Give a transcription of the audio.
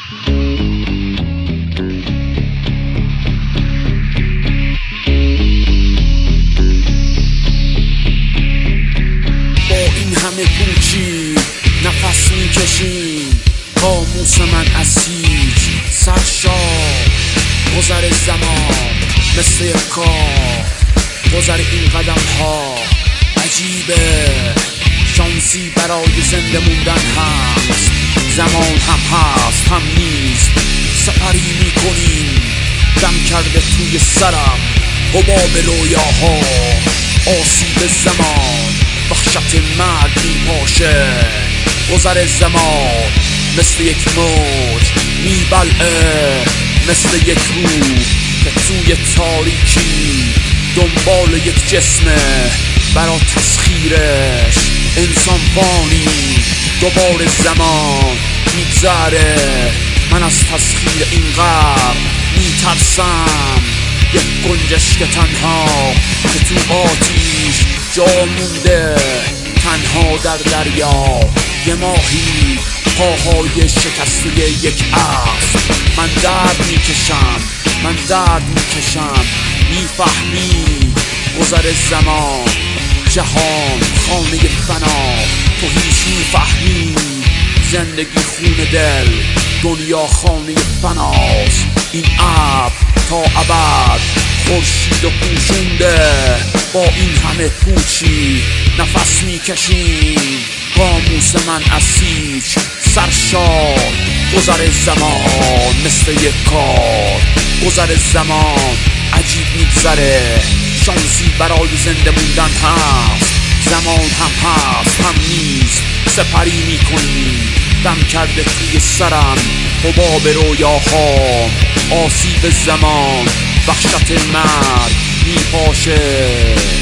همه پوچی نفس میکشیم، قاموس من اسیر سرشار. گذر زمان مثل یک کار، گذر این قدم ها عجیبه. شانسی برای زنده موندن هست، زمان هم هست هم نیست. سپری میکنیم دم کرده توی سرم حباب رویاها. آسیب زمان وحشت مرگ میپاشه. گذر زمان مثل یک موج میبلعه، مثل یک روح که توی تاریکی دنبال یک جسمه. برا تسخیرش انسان فانی دوباره زمان میگذره. من از تسخیر این قبر میترسم، یک گنجشک تنها که تو آتیش جا مونده، تنها در دریا یه ماهی پاهای شکسته یک اسب. من درد میکشم، من درد میکشم. میفهمی گذر زمان جهان خانه فنا، تو هیچ میفهمی زندگی خون دل، دنیا خانه فناست. این ابر تا ابد خورشید و پوشونده، با این همه پوچی نفس میکشیم. قاموس من اسیر سرشار. گذر زمان مثل یک کار، گذر زمان عجیب میگذره. شانسی برای زنده موندن هست، زمان هم هست هم نیست. سپری میکنیم دم کرده توی سرم حباب رویاها. آسیب زمان وحشت مرگ میپاشه.